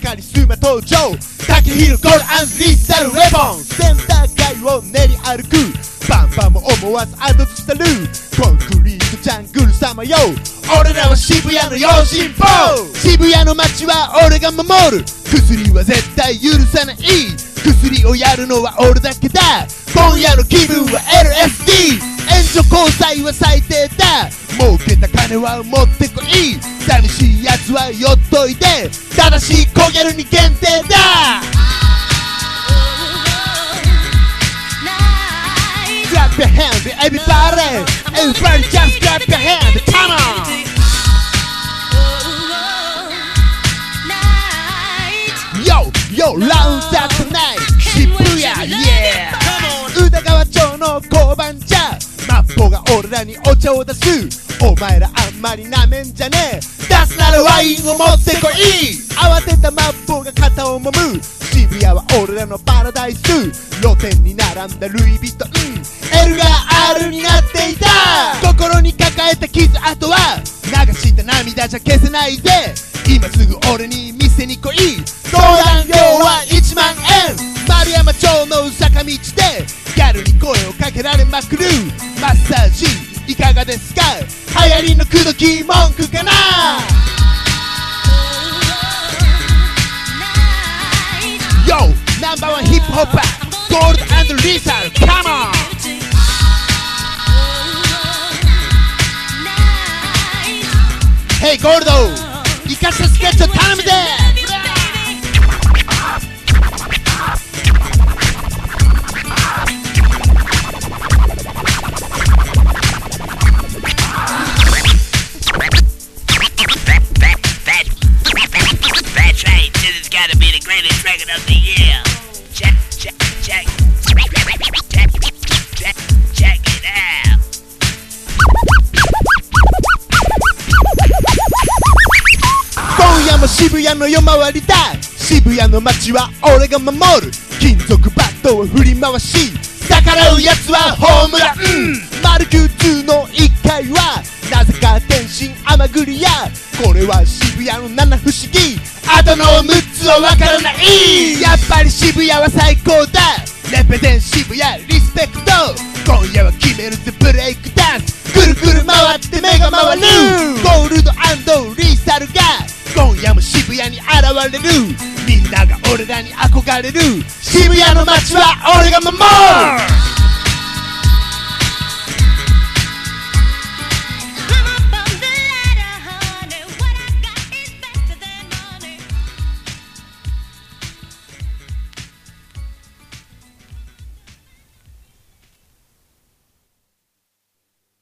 カリスマ登場竹広ゴール&リーサルレボンセンター街を練り歩くパンパンも思わずアドツしたるコンクリートジャングル様よ俺らは渋谷の用心棒渋谷の街は俺が守る薬は絶対許さない薬をやるのは俺だけだ今夜の気分は LSD 援助交際は最低だ儲けた金は持ってこい寂しいやつは寄っといて正しいコギャルに限定だClap your hands everybody Everybody just clap your hands Come on Yo, yo, round that tonight 渋谷 Yeah 宇田川町の交番じゃマッポが俺らにお茶を出すお前らあんまりなめんじゃねえ出すならワインを持ってこい慌てたマッポが肩を揉む渋谷は俺らのパラダイス露店に並んだルイ・ヴィトン L が R になっていた心に抱えた傷跡は流した涙じゃ消せないぜ今すぐ俺に店に来い相談料は1万円丸山町の坂道でギャルに声をかけられまくるマッサージいかがですか流行りの口説き文句かなYo ナンバーワンヒップホッパーゴールド&リーサル Come on Hey ゴールドイカしたスケッチを頼むぜ渋谷の夜回りだ渋谷の街は俺が守る金属バットを振り回し逆らうやつはホームランマルキュー2の1階はなぜか天津甘栗屋これは渋谷の七不思議あとの6つはわからないやっぱり渋谷は最高だレペゼン渋谷リスペクト今夜は決めるぜブレイクダンスくるくる回って目が回るゴールド&リーサルが今夜も渋谷に現れるみんなが俺らに憧れる渋谷の街は俺が守る